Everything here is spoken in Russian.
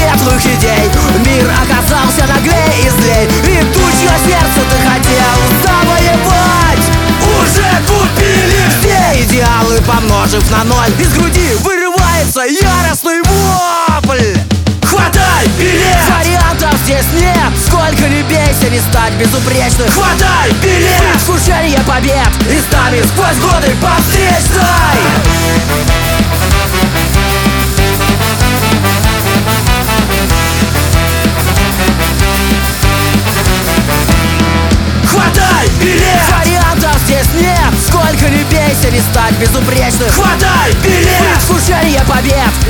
светлых идей. Мир оказался наглей и злей, и ту, чье сердце ты хотел завоевать, уже купили. Все идеалы, помножив на ноль, из груди вырывается яростный вопль. Хватай билет! Вариантов здесь нет. Сколько ни бейся, не стать безупречным. Хватай билет! Предвкушение побед и с нами сквозь годы по встречной. Хватай билет! Вариантов здесь нет. Сколько ни бейся, не стать безупречным. Хватай билет! Предвкушение побед